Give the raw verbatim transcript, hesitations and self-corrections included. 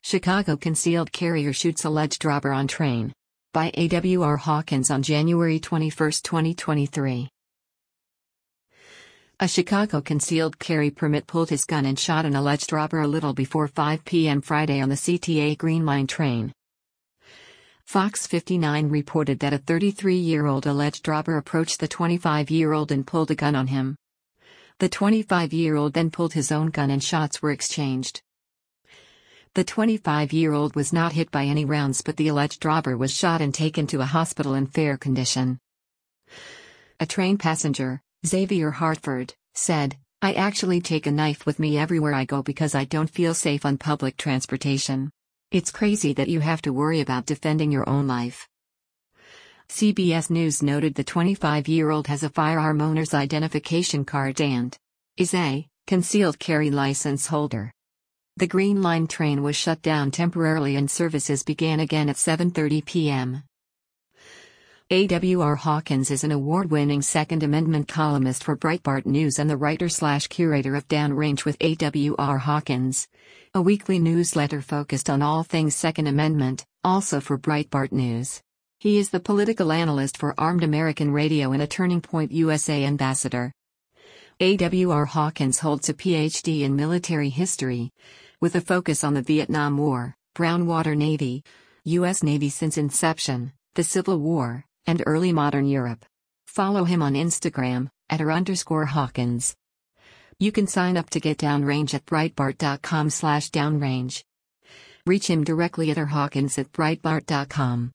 Chicago concealed carrier shoots alleged robber on train. By A W R Hawkins on January twenty-first, twenty twenty-three. A Chicago concealed carry permit pulled his gun and shot an alleged robber a little before five p m Friday on the C T A Green Line train. Fox fifty-nine reported that a thirty-three-year-old alleged robber approached the twenty-five-year-old and pulled a gun on him. The twenty-five-year-old then pulled his own gun and shots were exchanged. The twenty-five-year-old was not hit by any rounds, but the alleged robber was shot and taken to a hospital in fair condition. A train passenger, Xavier Hartford, said, "I actually take a knife with me everywhere I go because I don't feel safe on public transportation. It's crazy that you have to worry about defending your own life." C B S News noted the twenty-five-year-old has a firearm owner's identification card and is a concealed carry license holder. The Green Line train was shut down temporarily and services began again at seven thirty p m A W R Hawkins is an award-winning Second Amendment columnist for Breitbart News and the writer-slash-curator of Downrange with A W R Hawkins, a weekly newsletter focused on all things Second Amendment, also for Breitbart News. He is the political analyst for Armed American Radio and a Turning Point U S A ambassador. A W R Hawkins holds a P H D in military history, with a focus on the Vietnam War, Brown Water Navy, U S Navy since inception, the Civil War, and early modern Europe. Follow him on Instagram, at r underscore Hawkins. You can sign up to get Downrange at breitbart dot com slash downrange. Reach him directly at r hawkins at breitbart dot com.